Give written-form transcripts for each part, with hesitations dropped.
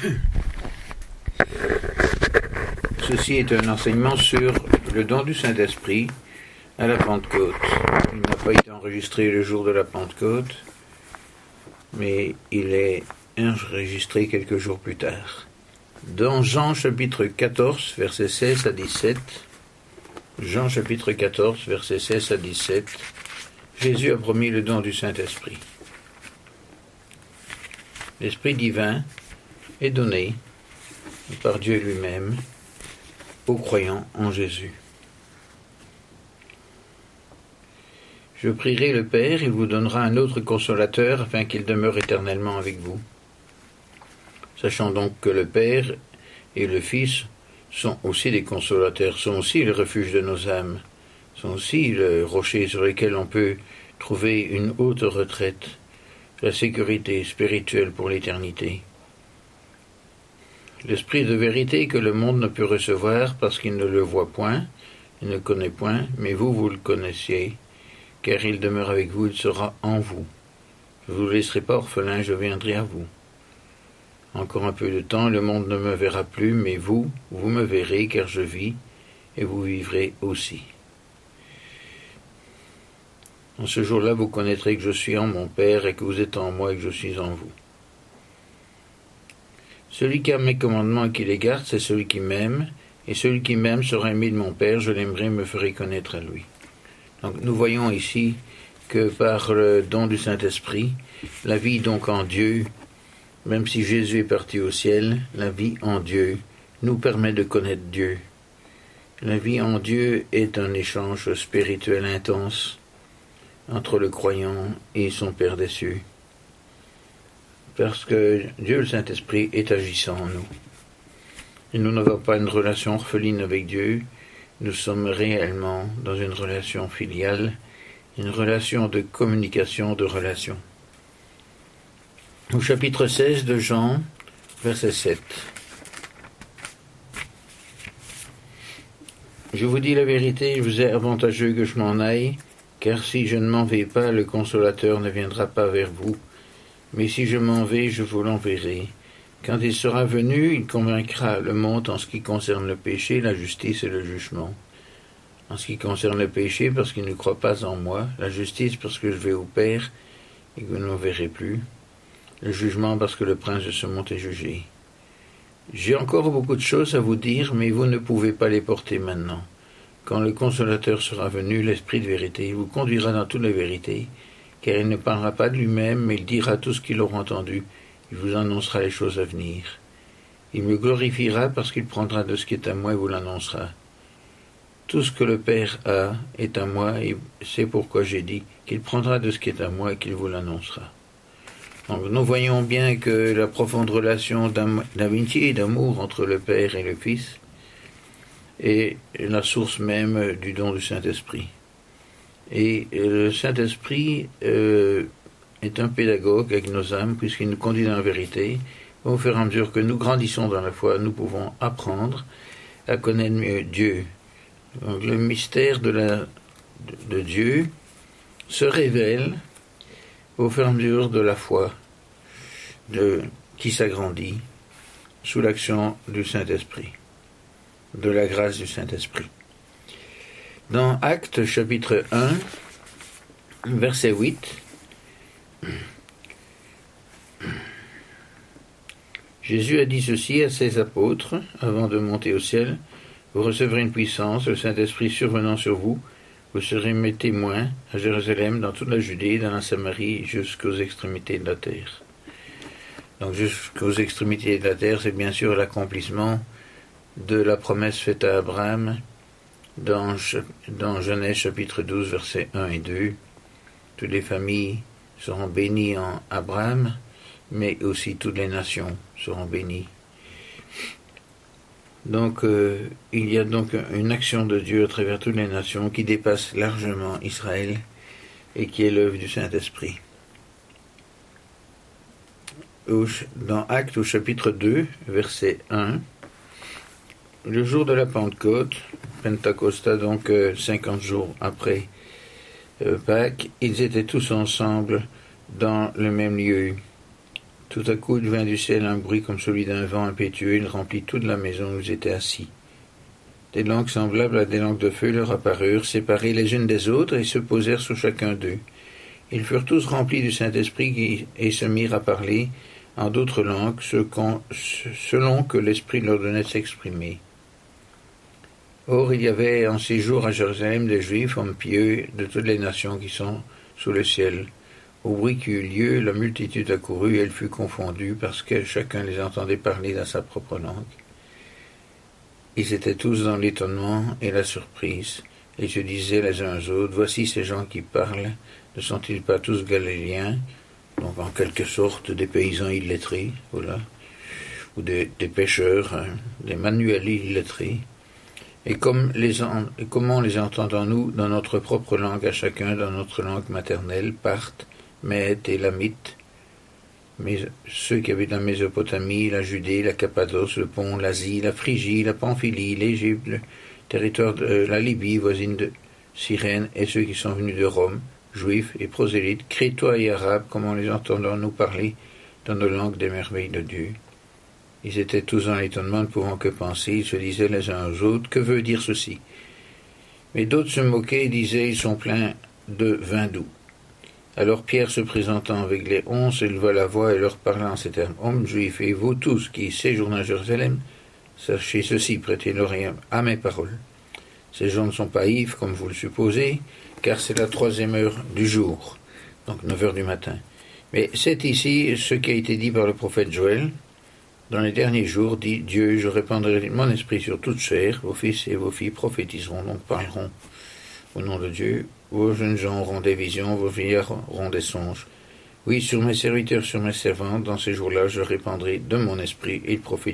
Ceci est un enseignement sur le don du Saint-Esprit à la Pentecôte. Il n'a pas été enregistré le jour de la Pentecôte, mais il est enregistré quelques jours plus tard. Dans Jean chapitre 14, versets 16 à 17, Jean chapitre 14, versets 16 à 17, Jésus a promis le don du Saint-Esprit. L'Esprit divin est donné par Dieu lui-même aux croyants en Jésus. Je prierai le Père, il vous donnera un autre consolateur afin qu'il demeure éternellement avec vous. Sachant donc que le Père et le Fils sont aussi des consolateurs, sont aussi le refuge de nos âmes, sont aussi le rocher sur lequel on peut trouver une haute retraite, la sécurité spirituelle pour l'éternité. L'Esprit de vérité que le monde ne peut recevoir parce qu'il ne le voit point, il ne le connaît point, mais vous le connaissiez, car il demeure avec vous, il sera en vous. Je ne vous laisserai pas orphelin, je viendrai à vous. Encore un peu de temps, le monde ne me verra plus, mais vous me verrez, car je vis, et vous vivrez aussi. En ce jour-là, vous connaîtrez que je suis en mon Père, et que vous êtes en moi, et que je suis en vous. Celui qui a mes commandements et qui les garde, c'est celui qui m'aime, et celui qui m'aime sera aimé de mon Père, je l'aimerai et me ferai connaître à lui. Donc nous voyons ici que par le don du Saint-Esprit, la vie donc en Dieu, même si Jésus est parti au ciel, la vie en Dieu nous permet de connaître Dieu. La vie en Dieu est un échange spirituel intense entre le croyant et son Père des cieux. Parce que Dieu, le Saint-Esprit, est agissant en nous. Et nous n'avons pas une relation orpheline avec Dieu, nous sommes réellement dans une relation filiale, une relation de communication, de relation. Au chapitre 16 de Jean, verset 7. Je vous dis la vérité, il vous est avantageux que je m'en aille, car si je ne m'en vais pas, le Consolateur ne viendra pas vers vous. Mais si je m'en vais, je vous l'enverrai. Quand il sera venu, il convaincra le monde en ce qui concerne le péché, la justice et le jugement. En ce qui concerne le péché, parce qu'il ne croit pas en moi, la justice, parce que je vais au Père et que vous ne me verrez plus, le jugement, parce que le prince de ce monde est jugé. J'ai encore beaucoup de choses à vous dire, mais vous ne pouvez pas les porter maintenant. Quand le Consolateur sera venu, l'Esprit de vérité, il vous conduira dans toute la vérité, car il ne parlera pas de lui-même, mais il dira tout ce qu'il aura entendu. Il vous annoncera les choses à venir. Il me glorifiera parce qu'il prendra de ce qui est à moi et vous l'annoncera. Tout ce que le Père a est à moi, et c'est pourquoi j'ai dit qu'il prendra de ce qui est à moi et qu'il vous l'annoncera. Donc, nous voyons bien que la profonde relation d'amitié et d'amour entre le Père et le Fils est la source même du don du Saint-Esprit. Et le Saint-Esprit est un pédagogue avec nos âmes, puisqu'il nous conduit dans la vérité. Au fur et à mesure que nous grandissons dans la foi, nous pouvons apprendre à connaître mieux Dieu. Donc, le mystère de Dieu se révèle au fur et à mesure de la foi qui s'agrandit sous l'action du Saint-Esprit, de la grâce du Saint-Esprit. Dans Actes chapitre 1, verset 8, Jésus a dit ceci à ses apôtres avant de monter au ciel: vous recevrez une puissance, le Saint-Esprit survenant sur vous, vous serez mes témoins à Jérusalem, dans toute la Judée, dans la Samarie, jusqu'aux extrémités de la terre. Donc jusqu'aux extrémités de la terre, c'est bien sûr l'accomplissement de la promesse faite à Abraham dans Genèse chapitre 12, versets 1 et 2. Toutes les familles seront bénies en Abraham, mais aussi toutes les nations seront bénies. Donc, il y a donc une action de Dieu à travers toutes les nations qui dépasse largement Israël et qui est l'œuvre du Saint-Esprit. Dans Actes au chapitre 2, verset 1, le jour de la Pentecôte, Pentacosta, donc 50 jours après Pâques, ils étaient tous ensemble dans le même lieu. Tout à coup, il vint du ciel un bruit comme celui d'un vent impétueux, il remplit toute la maison où ils étaient assis. Des langues semblables à des langues de feu leur apparurent, séparées les unes des autres, et se posèrent sur chacun d'eux. Ils furent tous remplis du Saint-Esprit et se mirent à parler en d'autres langues, selon que l'Esprit leur donnait de s'exprimer. Or, il y avait en ces jours à Jérusalem des Juifs, hommes pieux, de toutes les nations qui sont sous le ciel. Au bruit qui eut lieu, la multitude accourut, et elle fut confondue, parce que chacun les entendait parler dans sa propre langue. Ils étaient tous dans l'étonnement et la surprise, et se disaient les uns aux autres, « Voici ces gens qui parlent, ne sont-ils pas tous galiléens ?» Donc en quelque sorte des paysans illettrés, voilà, ou des pêcheurs, des manuels illettrés. Et comment les entendons-nous dans notre propre langue, à chacun dans notre langue maternelle, Parthes, Mèdes, Élamites, mais ceux qui habitent la Mésopotamie, la Judée, la Cappadoce, le Pont, l'Asie, la Phrygie, la Pamphylie, l'Égypte, le territoire de la Libye, voisine de Cyrène, et ceux qui sont venus de Rome, juifs et prosélytes, crétois et arabes, comment les entendons-nous parler dans nos langues des merveilles de Dieu? Ils étaient tous dans l'étonnement, ne pouvant que penser, ils se disaient les uns aux autres, que veut dire ceci? Mais d'autres se moquaient et disaient, ils sont pleins de vin doux. Alors Pierre, se présentant avec les 11, éleva la voix et leur parla en ces termes, « Hommes juifs, et vous tous qui séjournez à Jérusalem, sachez ceci, prêtez l'oreille à mes paroles. Ces gens ne sont pas ivres, comme vous le supposez, car c'est la 3e heure du jour, donc 9 heures du matin. Mais c'est ici ce qui a été dit par le prophète Joël. Dans les derniers jours, dit Dieu, je répandrai mon esprit sur toute chair, vos fils et vos filles prophétiseront, donc parleront au nom de Dieu. Vos jeunes gens auront des visions, vos vieillards auront des songes. Oui, sur mes serviteurs, sur mes servantes, dans ces jours-là, je répandrai de mon esprit et ils prophétiseront. »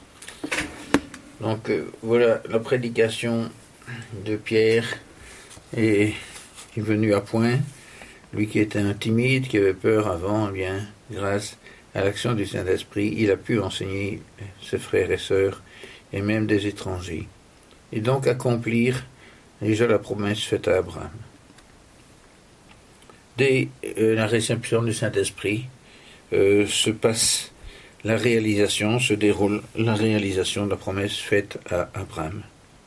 Donc voilà, la prédication de Pierre est venue à point. Lui qui était un timide, qui avait peur avant, eh bien, grâce à l'action du Saint-Esprit, il a pu enseigner ses frères et sœurs, et même des étrangers, et donc accomplir déjà la promesse faite à Abraham. Dès la réception du Saint-Esprit se déroule la réalisation de la promesse faite à Abraham.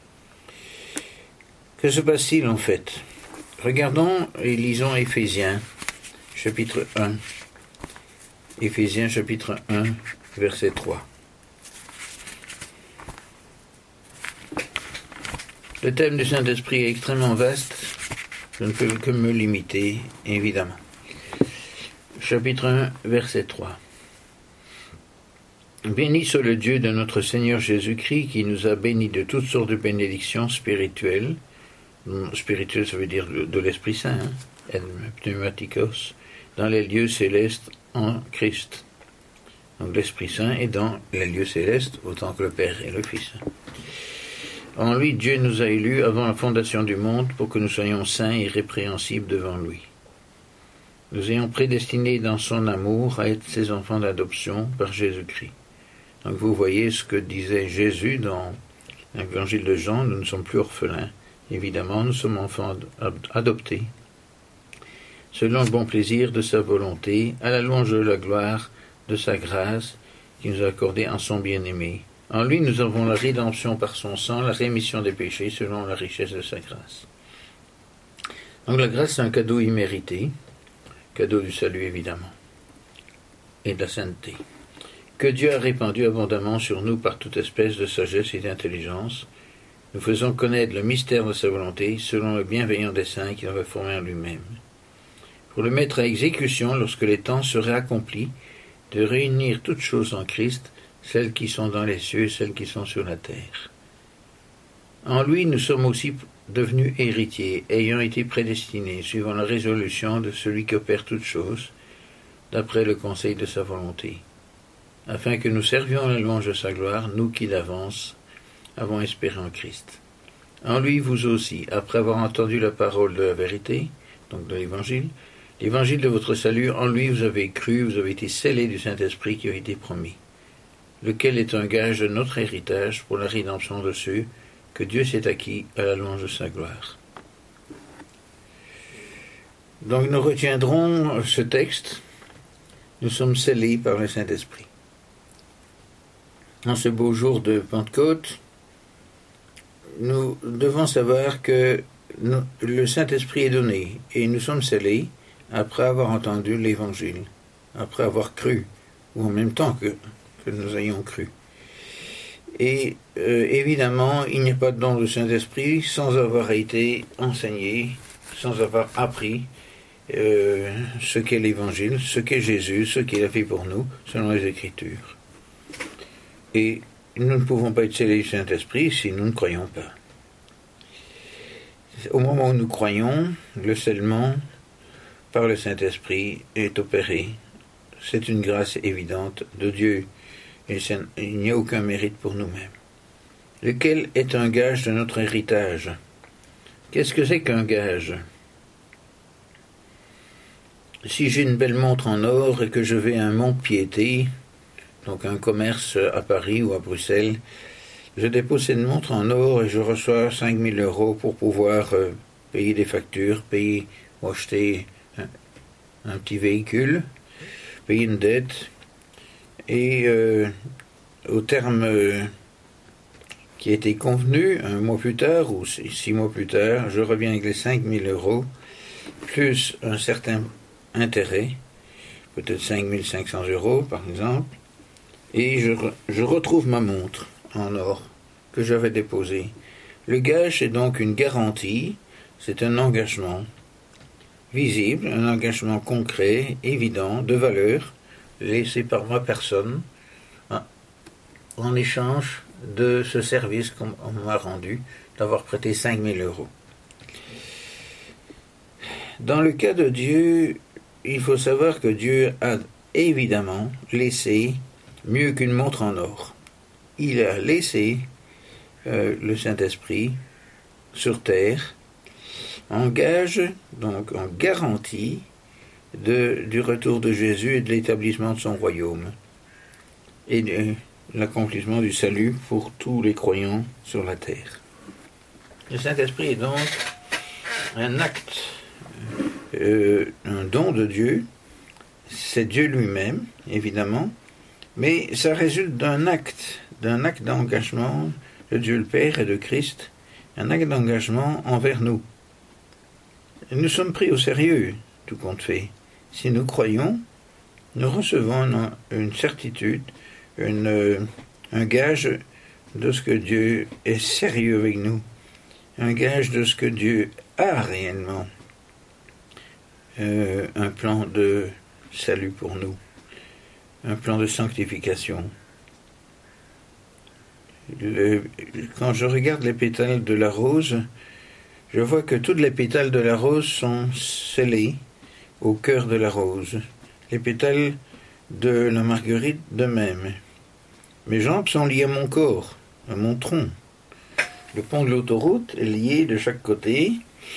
Que se passe-t-il en fait? Regardons et lisons Éphésiens, chapitre 1. Éphésiens, chapitre 1, verset 3. Le thème du Saint-Esprit est extrêmement vaste. Je ne peux que me limiter, évidemment. Chapitre 1, verset 3. Béni soit le Dieu de notre Seigneur Jésus-Christ, qui nous a bénis de toutes sortes de bénédictions spirituelles. Spirituel, ça veut dire de l'Esprit Saint, pneumatikos, dans les lieux célestes en Christ. Donc l'Esprit Saint est dans les lieux célestes, autant que le Père et le Fils. En lui, Dieu nous a élus avant la fondation du monde pour que nous soyons saints et irrépréhensibles devant lui. Nous ayons prédestinés dans son amour à être ses enfants d'adoption par Jésus-Christ. Donc vous voyez ce que disait Jésus dans l'Évangile de Jean, nous ne sommes plus orphelins. Évidemment, nous sommes enfants adoptés, selon le bon plaisir de sa volonté, à la louange de la gloire de sa grâce, qui nous a accordé en son bien-aimé. En lui, nous avons la rédemption par son sang, la rémission des péchés, selon la richesse de sa grâce. Donc la grâce, c'est un cadeau immérité, cadeau du salut, évidemment, et de la sainteté, que Dieu a répandu abondamment sur nous par toute espèce de sagesse et d'intelligence. Nous faisons connaître le mystère de sa volonté, selon le bienveillant dessein qu'il avait formé en lui-même, pour le mettre à exécution lorsque les temps seraient accomplis, de réunir toutes choses en Christ, celles qui sont dans les cieux, celles qui sont sur la terre. En lui, nous sommes aussi devenus héritiers, ayant été prédestinés, suivant la résolution de celui qui opère toutes choses, d'après le conseil de sa volonté, afin que nous servions à la louange de sa gloire, nous qui d'avance avons espéré en Christ. En lui, vous aussi, après avoir entendu la parole de la vérité, donc de l'évangile de votre salut, en lui vous avez cru, vous avez été scellés du Saint-Esprit qui a été promis, lequel est un gage de notre héritage pour la rédemption de ceux que Dieu s'est acquis à la louange de sa gloire. Donc nous retiendrons ce texte Nous sommes scellés par le Saint-Esprit. En ce beau jour de Pentecôte, nous devons savoir que le Saint-Esprit est donné et nous sommes scellés après avoir entendu l'Évangile, après avoir cru, ou en même temps que nous ayons cru. Et évidemment, il n'y a pas de don du Saint-Esprit sans avoir été enseigné, sans avoir appris ce qu'est l'Évangile, ce qu'est Jésus, ce qu'il a fait pour nous, selon les Écritures. Et nous ne pouvons pas être scellés du Saint-Esprit si nous ne croyons pas. Au moment où nous croyons, le scellement par le Saint-Esprit est opéré. C'est une grâce évidente de Dieu. Et il n'y a aucun mérite pour nous-mêmes. Lequel est un gage de notre héritage? Qu'est-ce que c'est qu'un gage? Si j'ai une belle montre en or et que je vais à un mont-piété, donc un commerce à Paris ou à Bruxelles, je dépose cette montre en or et je reçois 5 000 € pour pouvoir payer des factures, payer ou acheter un petit véhicule, payer une dette, et au terme qui a été convenu, un mois plus tard ou 6 mois plus tard, je reviens avec les 5 000 € plus un certain intérêt, peut-être 5 500 € par exemple, et je retrouve ma montre en or que j'avais déposée. Le gage est donc une garantie, c'est un engagement visible, un engagement concret, évident, de valeur, laissé par ma personne, en échange de ce service qu'on m'a rendu, d'avoir prêté 5 000 €. Dans le cas de Dieu, il faut savoir que Dieu a évidemment laissé mieux qu'une montre en or. Il a laissé le Saint-Esprit sur terre en gage, donc en garantie du retour de Jésus et de l'établissement de son royaume et de l'accomplissement du salut pour tous les croyants sur la terre. Le Saint-Esprit est donc un acte, un don de Dieu. C'est Dieu lui-même, évidemment, mais ça résulte d'un acte d'engagement de Dieu le Père et de Christ, un acte d'engagement envers nous. Nous sommes pris au sérieux, tout compte fait. Si nous croyons, nous recevons une certitude, un gage de ce que Dieu est sérieux avec nous, un gage de ce que Dieu a réellement, un plan de salut pour nous, un plan de sanctification. Quand je regarde les pétales de la rose, je vois que toutes les pétales de la rose sont scellées au cœur de la rose. Les pétales de la marguerite de même. Mes jambes sont liées à mon corps, à mon tronc. Le pont de l'autoroute est lié de chaque côté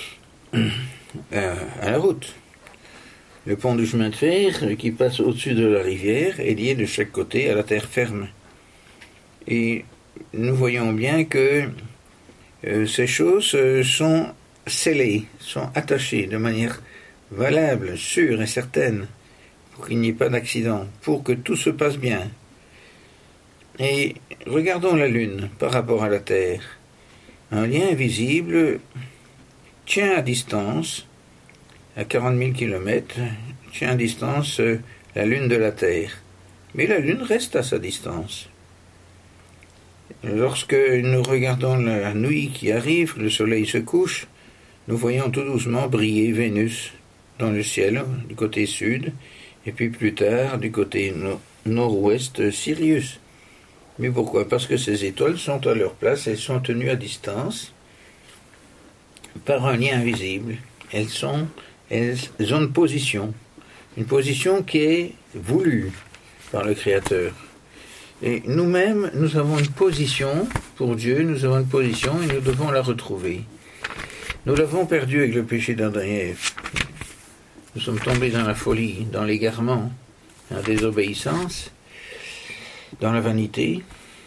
à la route. Le pont du chemin de fer qui passe au-dessus de la rivière est lié de chaque côté à la terre ferme. Et nous voyons bien que ces choses sont scellées, sont attachées de manière valable, sûre et certaine, pour qu'il n'y ait pas d'accident, pour que tout se passe bien. Et regardons la Lune par rapport à la Terre. Un lien invisible tient à distance, à 40 000 km, tient à distance la Lune de la Terre. Mais la Lune reste à sa distance. Lorsque nous regardons la nuit qui arrive, le soleil se couche, nous voyons tout doucement briller Vénus dans le ciel, du côté sud, et puis plus tard, du côté nord-ouest, Sirius. Mais pourquoi? Parce que ces étoiles sont à leur place, elles sont tenues à distance par un lien invisible. Elles ont une position qui est voulue par le Créateur. Et nous-mêmes, nous avons une position pour Dieu, nous avons une position et nous devons la retrouver. Nous l'avons perdue avec le péché d'Adam et Ève. Nous sommes tombés dans la folie, dans l'égarement, dans la désobéissance, dans la vanité,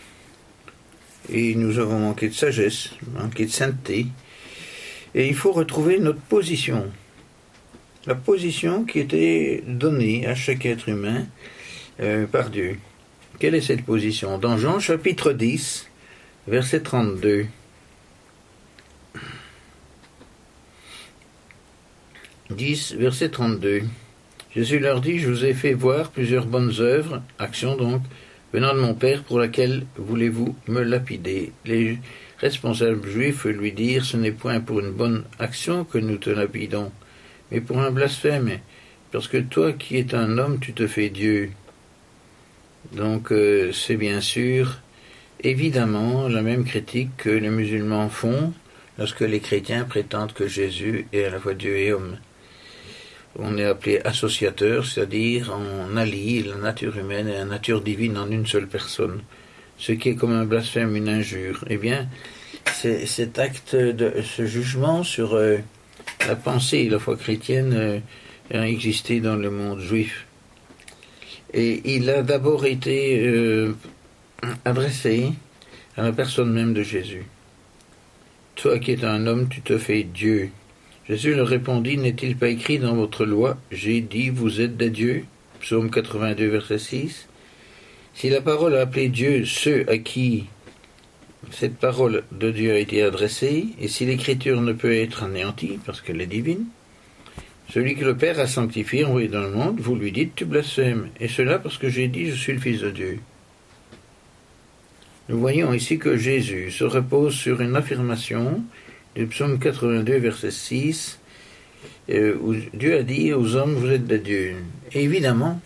et nous avons manqué de sagesse, manqué de sainteté, et il faut retrouver notre position. la position qui était donnée à chaque être humain par Dieu. Quelle est cette position? Dans Jean chapitre 10, verset 32. 10, verset 32. Jésus leur dit, je vous ai fait voir plusieurs bonnes œuvres, actions donc, venant de mon Père, pour laquelle voulez-vous me lapider? Les responsables juifs lui dirent, ce n'est point pour une bonne action que nous te lapidons, mais pour un blasphème, parce que toi qui es un homme, tu te fais Dieu. Donc c'est bien sûr, évidemment, la même critique que les musulmans font lorsque les chrétiens prétendent que Jésus est à la fois Dieu et homme. On est appelé associateur, c'est-à-dire on allie la nature humaine et la nature divine en une seule personne, ce qui est comme un blasphème, une injure. Eh bien, c'est cet acte de ce jugement sur la pensée et la foi chrétienne a existé dans le monde juif. Et il a d'abord été adressé à la personne même de Jésus. Toi qui es un homme, tu te fais Dieu. Jésus leur répondit, n'est-il pas écrit dans votre loi, j'ai dit, vous êtes des dieux? Psaume 82, verset 6. Si la parole a appelé Dieu ceux à qui cette parole de Dieu a été adressée, et si l'écriture ne peut être anéantie, parce qu'elle est divine, celui que le Père a sanctifié, envoyé dans le monde, vous lui dites, tu blasphèmes, et cela parce que j'ai dit, je suis le Fils de Dieu. Nous voyons ici que Jésus se repose sur une affirmation du psaume 82, verset 6, où Dieu a dit aux hommes, vous êtes des dieux. Et évidemment,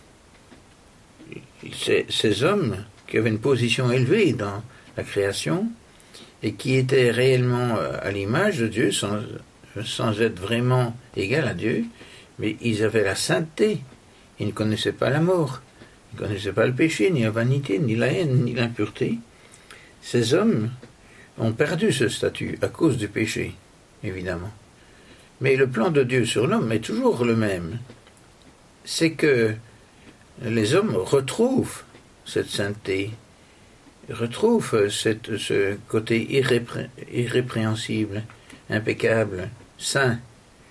ces hommes qui avaient une position élevée dans la création et qui étaient réellement à l'image de Dieu, sans être vraiment égal à Dieu, mais ils avaient la sainteté, ils ne connaissaient pas la mort, ils ne connaissaient pas le péché, ni la vanité, ni la haine, ni l'impureté. Ces hommes ont perdu ce statut à cause du péché, évidemment. Mais le plan de Dieu sur l'homme est toujours le même. C'est que les hommes retrouvent cette sainteté, retrouvent ce côté irrépréhensible, impeccable, saint.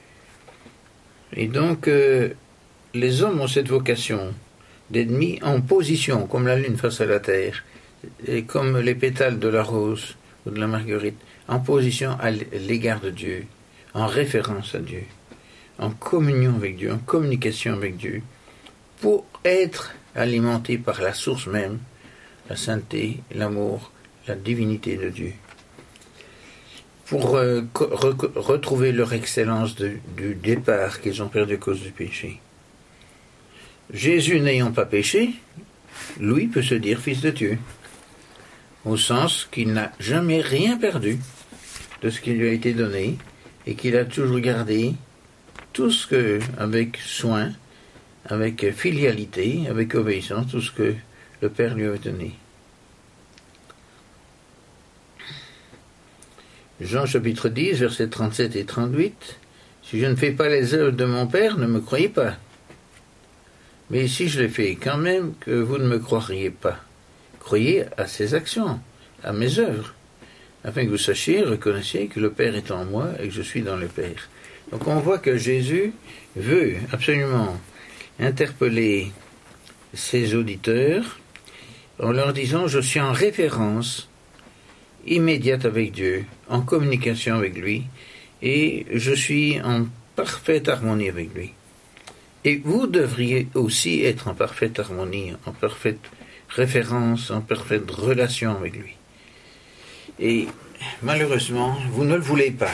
Et donc, les hommes ont cette vocation d'être mis en position, comme la lune face à la terre, et comme les pétales de la rose ou de la marguerite, en position à l'égard de Dieu, en référence à Dieu, en communion avec Dieu, en communication avec Dieu, pour être alimentés par la source même, la sainteté, l'amour, la divinité de Dieu, pour retrouver leur excellence du départ qu'ils ont perdu à cause du péché. Jésus n'ayant pas péché, lui peut se dire fils de Dieu, au sens qu'il n'a jamais rien perdu de ce qui lui a été donné et qu'il a toujours gardé tout ce que, avec soin, avec filialité, avec obéissance, tout ce que le Père lui avait donné. Jean chapitre 10, versets 37 et 38. Si je ne fais pas les œuvres de mon Père, ne me croyez pas. Mais si je les fais, quand même que vous ne me croiriez pas. Croyez à ses actions, à mes œuvres, afin que vous sachiez, reconnaissiez que le Père est en moi et que je suis dans le Père. Donc on voit que Jésus veut absolument interpeller ses auditeurs en leur disant « Je suis en référence immédiate avec Dieu, en communication avec lui, et je suis en parfaite harmonie avec lui. Et vous devriez aussi être en parfaite harmonie, en parfaite référence, en parfaite relation avec lui. Et malheureusement, vous ne le voulez pas.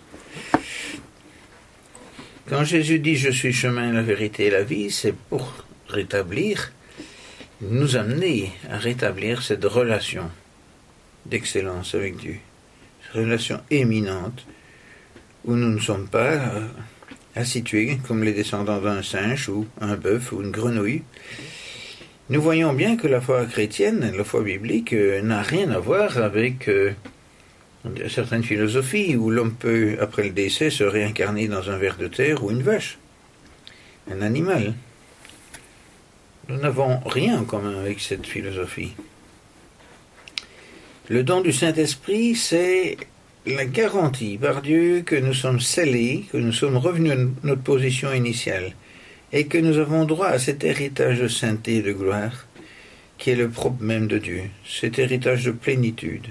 Quand Jésus dit « Je suis le chemin, la vérité et la vie », c'est pour rétablir, nous amener à rétablir cette relation d'excellence avec Dieu, cette relation éminente où nous ne sommes pas institués comme les descendants d'un singe ou un bœuf ou une grenouille. Nous voyons bien que la foi chrétienne, la foi biblique, n'a rien à voir avec certaines philosophies où l'homme peut, après le décès, se réincarner dans un ver de terre ou une vache, un animal. Nous n'avons rien en commun avec cette philosophie. Le don du Saint-Esprit, c'est la garantie par Dieu que nous sommes scellés, que nous sommes revenus à notre position initiale et que nous avons droit à cet héritage de sainteté et de gloire qui est le propre même de Dieu, cet héritage de plénitude.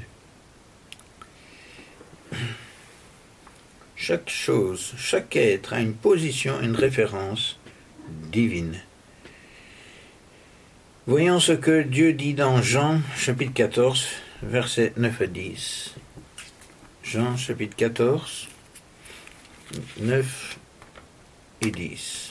Chaque chose, chaque être a une position, une référence divine. Voyons ce que Dieu dit dans Jean, chapitre 14, versets 9 à 10. Jean, chapitre 14, 9 et 10.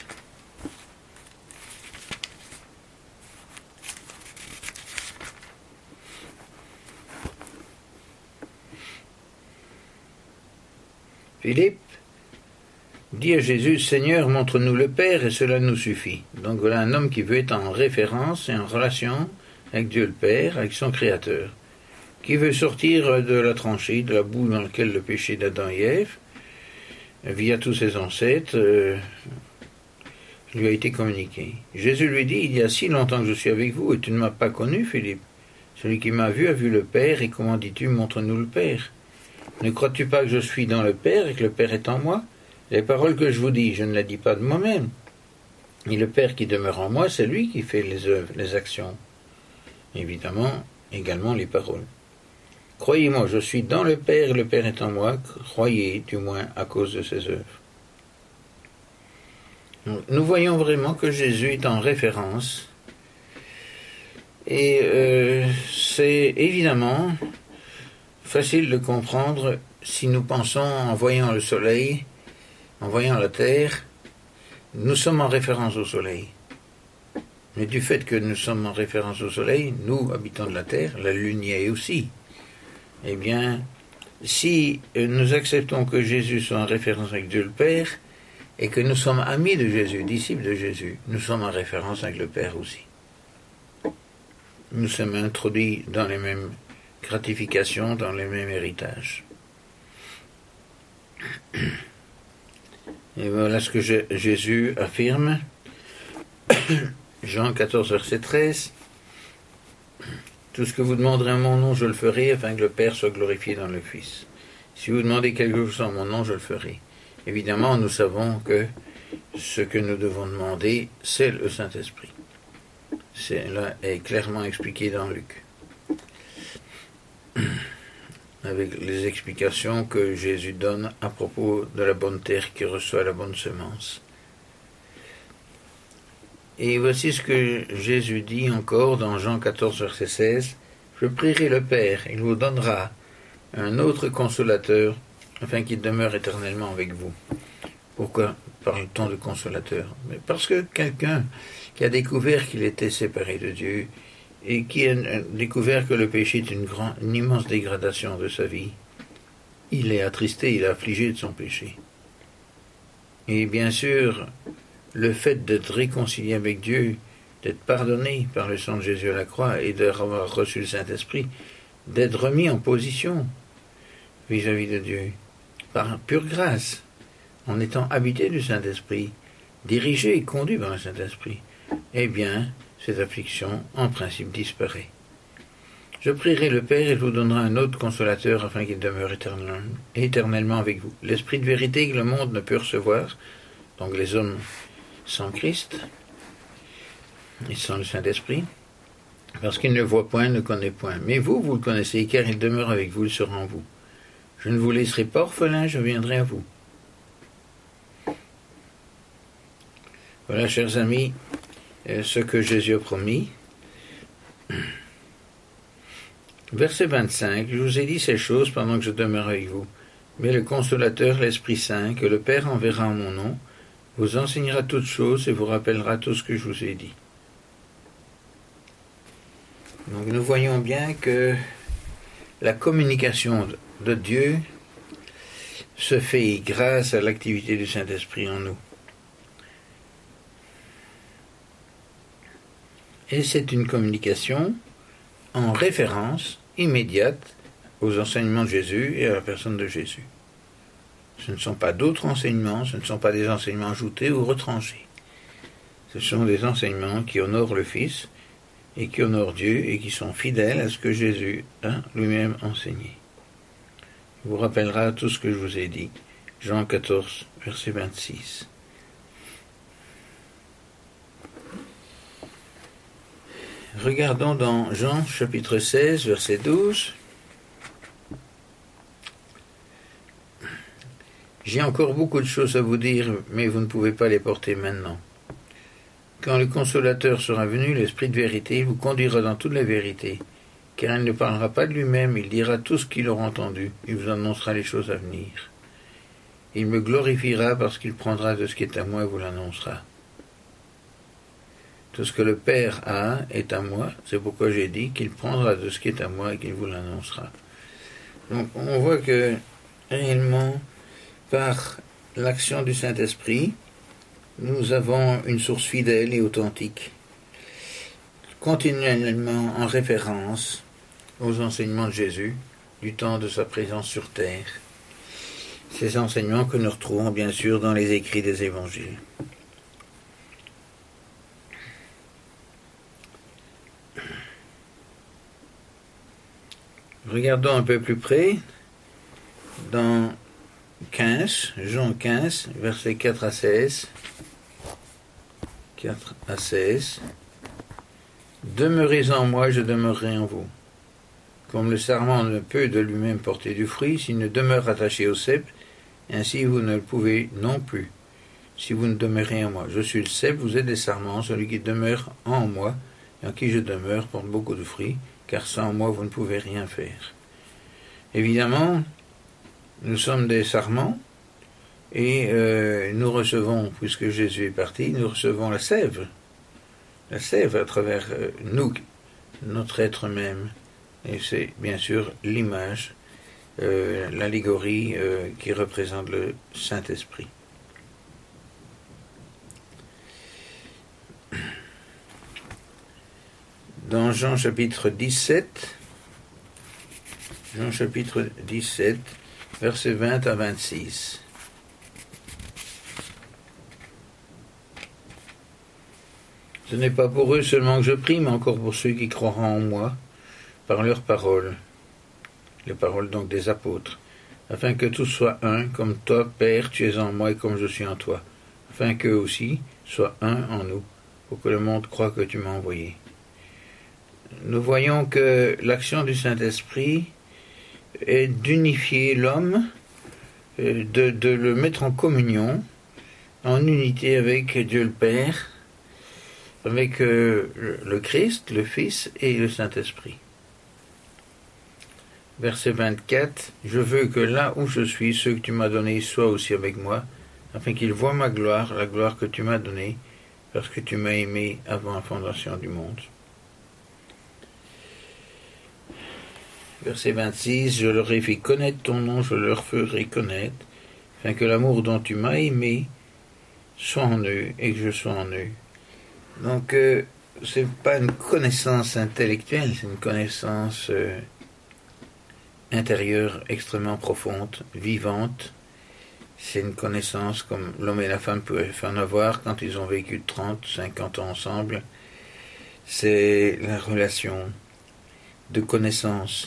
Philippe dit à Jésus, « Seigneur, montre-nous le Père et cela nous suffit. » Donc voilà un homme qui veut être en référence et en relation avec Dieu le Père, avec son Créateur, qui veut sortir de la tranchée, de la boue dans laquelle le péché d'Adam et Ève, via tous ses ancêtres, lui a été communiqué. Jésus lui dit, « Il y a si longtemps que je suis avec vous et tu ne m'as pas connu, Philippe. Celui qui m'a vu a vu le Père, et comment dis-tu, montre-nous le Père? Ne crois-tu pas que je suis dans le Père et que le Père est en moi? Les paroles que je vous dis, je ne les dis pas de moi-même. Et le Père qui demeure en moi, c'est lui qui fait les œuvres, les actions. Évidemment, également les paroles. Croyez-moi, je suis dans le Père et le Père est en moi. Croyez, du moins, à cause de ses œuvres. Nous voyons vraiment que Jésus est en référence. Et c'est évidemment facile de comprendre si nous pensons en voyant le soleil, en voyant la terre, nous sommes en référence au soleil. Mais du fait que nous sommes en référence au soleil, nous, habitants de la terre, la lune y est aussi. Eh bien, si nous acceptons que Jésus soit en référence avec Dieu le Père, et que nous sommes amis de Jésus, disciples de Jésus, nous sommes en référence avec le Père aussi. Nous sommes introduits dans les mêmes gratifications, dans les mêmes héritages. Et voilà ce que Jésus affirme. Jean 14, verset 13. Tout ce que vous demanderez en mon nom, je le ferai, afin que le Père soit glorifié dans le Fils. Si vous demandez quelque chose en mon nom, je le ferai. Évidemment, nous savons que ce que nous devons demander, c'est le Saint-Esprit. Cela est clairement expliqué dans Luc, avec les explications que Jésus donne à propos de la bonne terre qui reçoit la bonne semence. Et voici ce que Jésus dit encore dans Jean 14, verset 16. « Je prierai le Père, il vous donnera un autre consolateur, afin qu'il demeure éternellement avec vous. » Pourquoi parle-t-on de consolateur? Mais parce que quelqu'un qui a découvert qu'il était séparé de Dieu, et qui a découvert que le péché est une immense dégradation de sa vie, il est attristé, il est affligé de son péché. Et bien sûr, le fait d'être réconcilié avec Dieu, d'être pardonné par le sang de Jésus à la croix et d'avoir reçu le Saint-Esprit, d'être remis en position vis-à-vis de Dieu, par pure grâce, en étant habité du Saint-Esprit, dirigé et conduit par le Saint-Esprit, eh bien, cette affliction, en principe, disparaît. Je prierai le Père et il vous donnera un autre consolateur afin qu'il demeure éternellement avec vous. L'Esprit de vérité que le monde ne peut recevoir, donc les hommes sans Christ et sans le Saint-Esprit, parce qu'il ne voit point, ne connaît point. Mais vous, vous le connaissez, car il demeure avec vous, il sera en vous. Je ne vous laisserai pas orphelin, je viendrai à vous. Voilà, chers amis, ce que Jésus a promis. Verset 25, je vous ai dit ces choses pendant que je demeure avec vous. Mais le Consolateur, l'Esprit Saint, que le Père enverra en mon nom, vous enseignera toutes choses et vous rappellera tout ce que je vous ai dit. Donc nous voyons bien que la communication de Dieu se fait grâce à l'activité du Saint-Esprit en nous. Et c'est une communication en référence immédiate aux enseignements de Jésus et à la personne de Jésus. Ce ne sont pas d'autres enseignements, ce ne sont pas des enseignements ajoutés ou retranchés. Ce sont des enseignements qui honorent le Fils et qui honorent Dieu et qui sont fidèles à ce que Jésus a lui-même enseigné. vous rappellera tout ce que je vous ai dit. Jean 14, verset 26. Regardons dans Jean chapitre 16, verset 12. J'ai encore beaucoup de choses à vous dire, mais vous ne pouvez pas les porter maintenant. Quand le Consolateur sera venu, l'Esprit de vérité vous conduira dans toute la vérité, car il ne parlera pas de lui-même, il dira tout ce qu'il aura entendu, il vous annoncera les choses à venir. Il me glorifiera parce qu'il prendra de ce qui est à moi et vous l'annoncera. Tout ce que le Père a est à moi, c'est pourquoi j'ai dit qu'il prendra de ce qui est à moi et qu'il vous l'annoncera. Donc on voit que réellement, par l'action du Saint-Esprit, nous avons une source fidèle et authentique, continuellement en référence aux enseignements de Jésus, du temps de sa présence sur terre. Ces enseignements que nous retrouvons bien sûr dans les écrits des évangiles. Regardons un peu plus près dans 15, Jean 15, versets 4 à 16. 4 à 16. Demeurez en moi, je demeurerai en vous. Comme le sarment ne peut de lui-même porter du fruit s'il ne demeure attaché au cep, ainsi vous ne le pouvez non plus, si vous ne demeurez en moi. Je suis le cep, vous êtes des sarments, celui qui demeure en moi, et en qui je demeure porte beaucoup de fruits, car sans moi vous ne pouvez rien faire. Évidemment, nous sommes des sarments, et nous recevons, puisque Jésus est parti, nous recevons la sève à travers nous, notre être même. Et c'est bien sûr l'image, l'allégorie qui représente le Saint-Esprit. Dans Jean chapitre 17, versets 20 à 26. Ce n'est pas pour eux seulement que je prie, mais encore pour ceux qui croiront en moi, par leurs paroles, les paroles donc des apôtres, afin que tous soient un, comme toi, Père, tu es en moi et comme je suis en toi, afin qu'eux aussi soient un en nous, pour que le monde croie que tu m'as envoyé. Nous voyons que l'action du Saint-Esprit est d'unifier l'homme, de le mettre en communion, en unité avec Dieu le Père, avec le Christ, le Fils et le Saint-Esprit. Verset 24, « Je veux que là où je suis, ceux que tu m'as donnés soient aussi avec moi, afin qu'ils voient ma gloire, la gloire que tu m'as donnée, parce que tu m'as aimé avant la fondation du monde. » Verset 26, « Je leur ai fait connaître ton nom, je leur ferai connaître, afin que l'amour dont tu m'as aimé soit en eux et que je sois en eux. » Donc, c'est pas une connaissance intellectuelle, c'est une connaissance intérieure extrêmement profonde, vivante. C'est une connaissance comme l'homme et la femme peuvent en avoir quand ils ont vécu 30, 50 ans ensemble. C'est la relation de connaissance.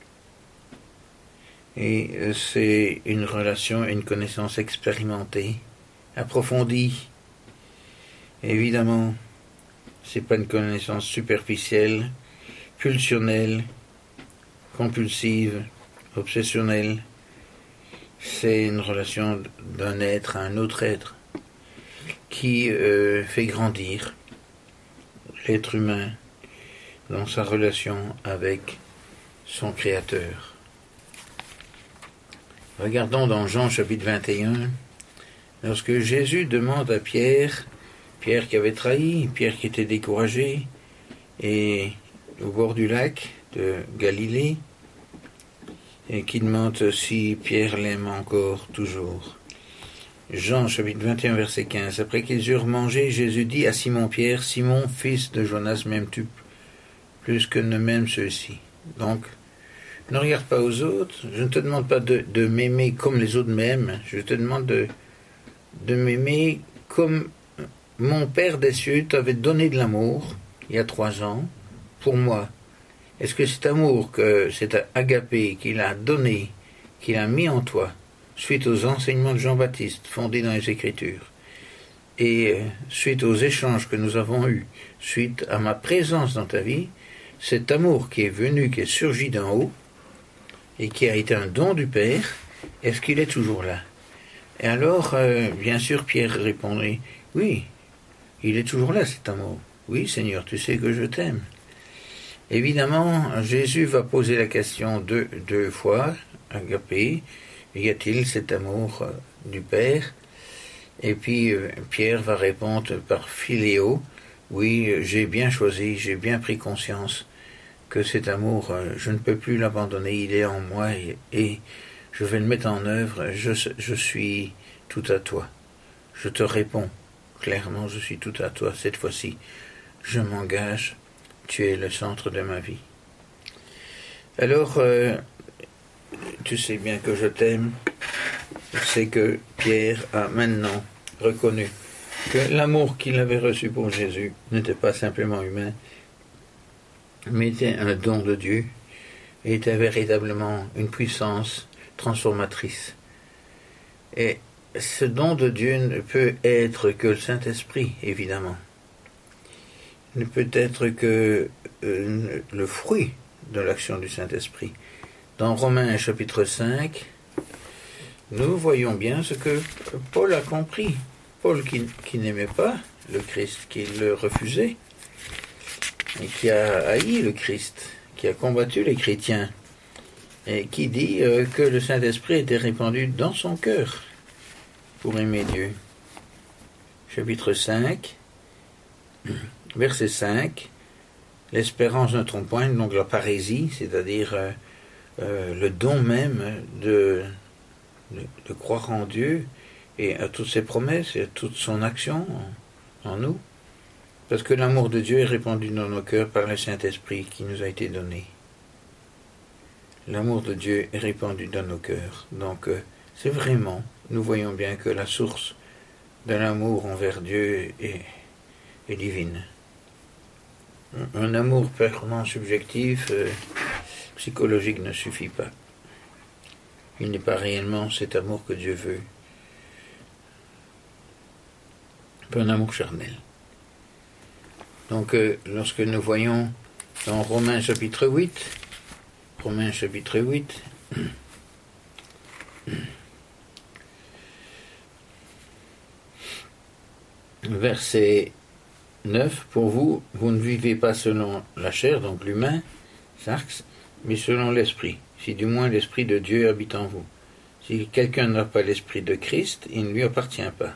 Et c'est une relation, une connaissance expérimentée, approfondie. Évidemment, c'est pas une connaissance superficielle, pulsionnelle, compulsive, obsessionnelle. C'est une relation d'un être à un autre être qui fait grandir l'être humain dans sa relation avec son Créateur. Regardons dans Jean chapitre 21, lorsque Jésus demande à Pierre qui avait trahi, Pierre qui était découragé, et au bord du lac de Galilée, et qui demande si Pierre l'aime encore toujours. Jean chapitre 21 verset 15. Après qu'ils eurent mangé, Jésus dit à Simon-Pierre, « Simon, fils de Jonas, m'aimes-tu plus que ne m'aiment ceux-ci » Donc, ne regarde pas aux autres, je ne te demande pas de m'aimer comme les autres m'aiment, je te demande de m'aimer comme mon Père des cieux t'avait donné de l'amour, il y a 3 ans, pour moi. Est-ce que cet amour, que cet agapé qu'il a donné qu'il a mis en toi, suite aux enseignements de Jean-Baptiste fondés dans les Écritures, et suite aux échanges que nous avons eus, suite à ma présence dans ta vie, cet amour qui est venu, qui est surgi d'en haut, et qui a été un don du Père, est-ce qu'il est toujours là? Et alors, bien sûr, Pierre répondait, oui, il est toujours là, cet amour. Oui, Seigneur, tu sais que je t'aime. Évidemment, Jésus va poser la question deux fois, agapé, y a-t-il cet amour du Père? Et puis Pierre va répondre par philéo, oui, j'ai bien choisi, j'ai bien pris conscience que cet amour, je ne peux plus l'abandonner, il est en moi et je vais le mettre en œuvre, je suis tout à toi. Je te réponds, clairement, je suis tout à toi cette fois-ci. Je m'engage, tu es le centre de ma vie. Alors, tu sais bien que je t'aime, c'est que Pierre a maintenant reconnu que l'amour qu'il avait reçu pour Jésus n'était pas simplement humain, mais était un don de Dieu et était véritablement une puissance transformatrice. Et ce don de Dieu ne peut être que le Saint-Esprit, évidemment. Il ne peut être que le fruit de l'action du Saint-Esprit. Dans Romains chapitre 5, nous voyons bien ce que Paul a compris. Paul qui n'aimait pas le Christ, qui le refusait, et qui a haï le Christ, qui a combattu les chrétiens, et qui dit que le Saint-Esprit était répandu dans son cœur pour aimer Dieu. Chapitre 5, verset 5, l'espérance ne trompe point, donc la parésie, c'est-à-dire le don même de croire en Dieu et à toutes ses promesses et à toute son action en nous. Parce que l'amour de Dieu est répandu dans nos cœurs par le Saint-Esprit qui nous a été donné. L'amour de Dieu est répandu dans nos cœurs. Donc c'est vraiment, nous voyons bien que la source de l'amour envers Dieu est divine. Un amour purement subjectif, psychologique ne suffit pas. Il n'est pas réellement cet amour que Dieu veut. Pas un amour charnel. Donc, lorsque nous voyons dans Romains chapitre 8, verset 9, pour vous, vous ne vivez pas selon la chair, donc l'humain, sarx, mais selon l'esprit, si du moins l'esprit de Dieu habite en vous. Si quelqu'un n'a pas l'esprit de Christ, il ne lui appartient pas.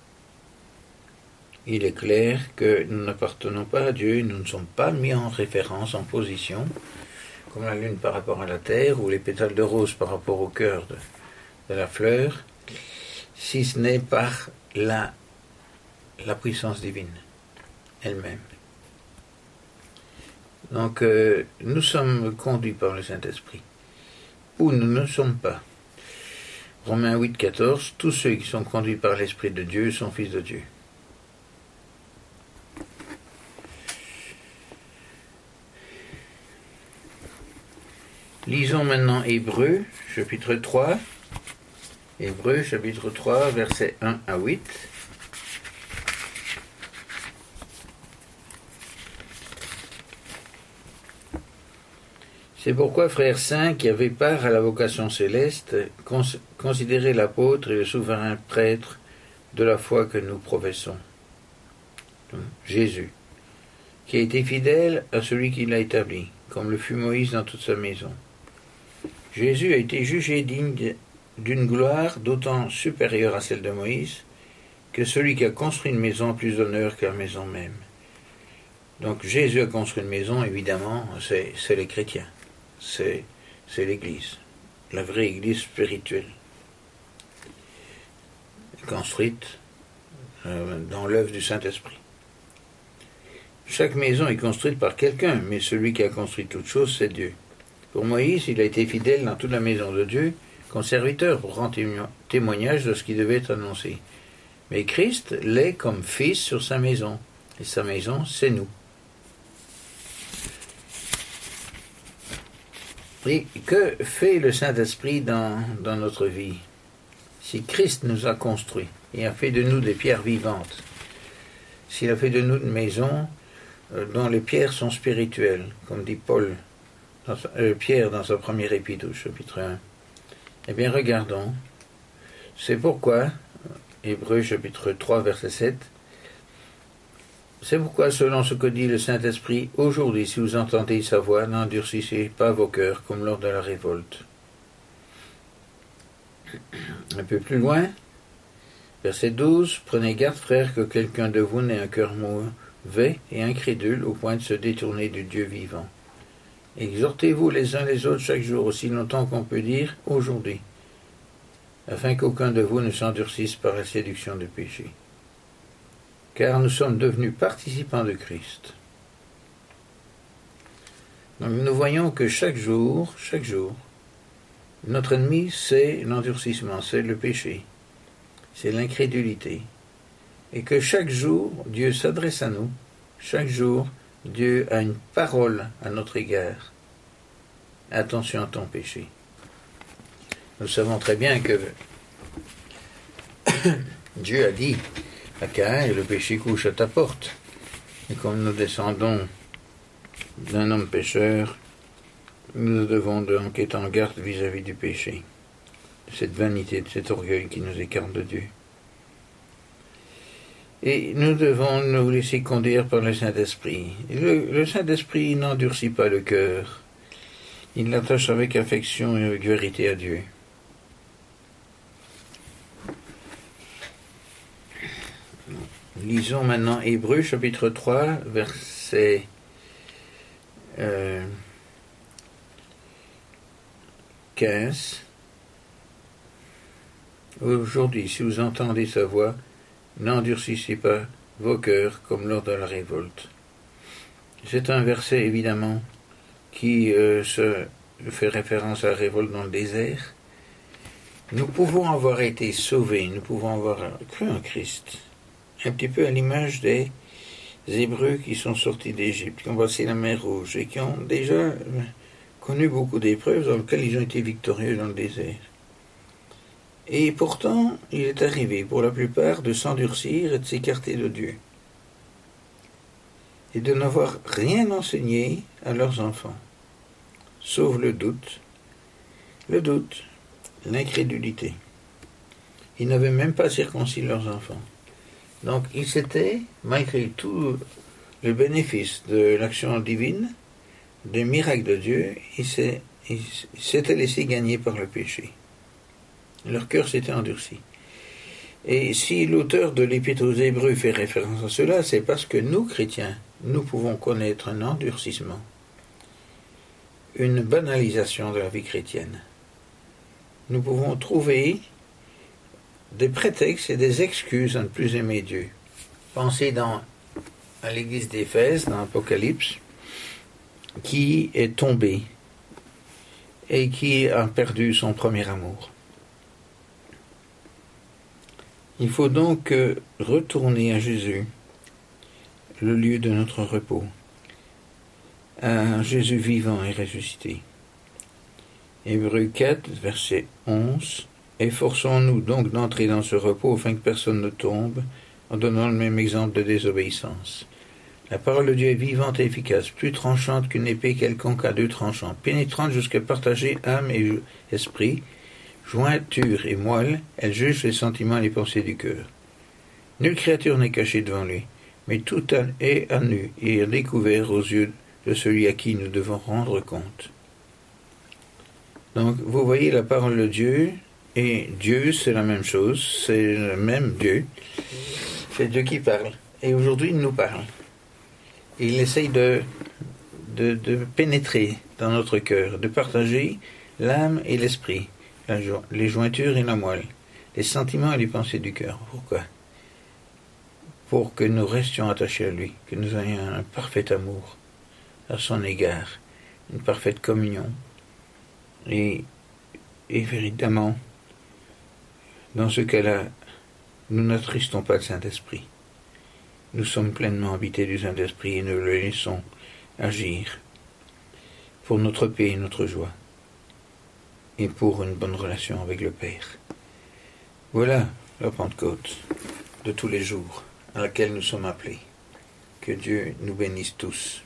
Il est clair que nous n'appartenons pas à Dieu, nous ne sommes pas mis en référence, en position, comme la lune par rapport à la terre, ou les pétales de rose par rapport au cœur de la fleur, si ce n'est par la puissance divine elle-même. Donc, nous sommes conduits par le Saint-Esprit, ou nous ne sommes pas. Romains 8, 14, tous ceux qui sont conduits par l'Esprit de Dieu sont fils de Dieu. Lisons maintenant Hébreux, chapitre 3. Hébreux, chapitre 3, versets 1 à 8. C'est pourquoi, frères saints, qui avaient part à la vocation céleste, considérez l'apôtre et le souverain prêtre de la foi que nous professons. Jésus, qui a été fidèle à celui qui l'a établi, comme le fut Moïse dans toute sa maison. Jésus a été jugé digne d'une gloire d'autant supérieure à celle de Moïse que celui qui a construit une maison a plus d'honneur que la maison même. Donc Jésus a construit une maison, évidemment, c'est les chrétiens, c'est l'Église, la vraie Église spirituelle, construite dans l'œuvre du Saint-Esprit. Chaque maison est construite par quelqu'un, mais celui qui a construit toute chose, c'est Dieu. Pour Moïse, il a été fidèle dans toute la maison de Dieu, comme serviteur pour rendre témoignage de ce qui devait être annoncé. Mais Christ l'est comme fils sur sa maison, et sa maison, c'est nous. Saint-Esprit. Que fait le Saint-Esprit dans notre vie? Si Christ nous a construits et a fait de nous des pierres vivantes, s'il a fait de nous une maison dont les pierres sont spirituelles, comme dit Pierre dans sa première épître, au chapitre 1, eh bien regardons. C'est pourquoi, Hébreux chapitre 3, verset 7, c'est pourquoi, selon ce que dit le Saint-Esprit, aujourd'hui, si vous entendez sa voix, n'endurcissez pas vos cœurs comme lors de la révolte. Un peu plus loin, verset 12, prenez garde, frères, que quelqu'un de vous n'ait un cœur mauvais et incrédule au point de se détourner du Dieu vivant. Exhortez-vous les uns les autres chaque jour, aussi longtemps qu'on peut dire aujourd'hui, afin qu'aucun de vous ne s'endurcisse par la séduction du péché. Car nous sommes devenus participants de Christ. Donc nous voyons que chaque jour, notre ennemi, c'est l'endurcissement, c'est le péché, c'est l'incrédulité. Et que chaque jour, Dieu s'adresse à nous, chaque jour, Dieu a une parole à notre égard. Attention à ton péché. Nous savons très bien que Dieu a dit à Caïn, le péché couche à ta porte. Et comme nous descendons d'un homme pécheur, nous devons donc être en garde vis-à-vis du péché, de cette vanité, de cet orgueil qui nous écarte de Dieu. Et nous devons nous laisser conduire par le Saint-Esprit. Le Saint-Esprit n'endurcit pas le cœur. Il l'attache avec affection et avec vérité à Dieu. Lisons maintenant Hébreux chapitre 3, verset 15. Aujourd'hui, si vous entendez sa voix, n'endurcissez pas vos cœurs comme lors de la révolte. C'est un verset évidemment qui se fait référence à la révolte dans le désert. Nous pouvons avoir été sauvés, nous pouvons avoir cru en Christ, un petit peu à l'image des Hébreux qui sont sortis d'Égypte, qui ont passé la mer Rouge et qui ont déjà connu beaucoup d'épreuves dans lesquelles ils ont été victorieux dans le désert. Et pourtant, il est arrivé pour la plupart de s'endurcir et de s'écarter de Dieu et de n'avoir rien enseigné à leurs enfants, sauf le doute, l'incrédulité. Ils n'avaient même pas circoncis leurs enfants. Donc, ils s'étaient, malgré tout le bénéfice de l'action divine, des miracles de Dieu, ils s'étaient laissés gagner par le péché. Leur cœur s'était endurci. Et si l'auteur de l'Épître aux Hébreux fait référence à cela, c'est parce que nous, chrétiens, nous pouvons connaître un endurcissement, une banalisation de la vie chrétienne. Nous pouvons trouver des prétextes et des excuses à ne plus aimer Dieu. Pensez à l'église d'Éphèse, dans l'Apocalypse, qui est tombée et qui a perdu son premier amour. Il faut donc retourner à Jésus, le lieu de notre repos, à Jésus vivant et ressuscité. Hébreux 4, verset 11. Efforçons-nous donc d'entrer dans ce repos afin que personne ne tombe en donnant le même exemple de désobéissance. La parole de Dieu est vivante et efficace, plus tranchante qu'une épée quelconque à deux tranchants, pénétrante jusqu'à partager âme et esprit, jointure et moelle, elle juge les sentiments et les pensées du cœur. Nulle créature n'est cachée devant lui, mais tout est à nu et à découvert aux yeux de celui à qui nous devons rendre compte. Donc, vous voyez la parole de Dieu, et Dieu, c'est la même chose, c'est le même Dieu. C'est Dieu qui parle. Et aujourd'hui, il nous parle. Il essaye de pénétrer dans notre cœur, de partager l'âme et l'esprit, les jointures et la moelle, les sentiments et les pensées du cœur. Pourquoi? Pour que nous restions attachés à lui, que nous ayons un parfait amour à son égard, une parfaite communion. Et véritablement, dans ce cas-là, nous n'attristons pas le Saint-Esprit. Nous sommes pleinement habités du Saint-Esprit et nous le laissons agir pour notre paix et notre joie. et pour une bonne relation avec le Père. Voilà la Pentecôte de tous les jours à laquelle nous sommes appelés. Que Dieu nous bénisse tous.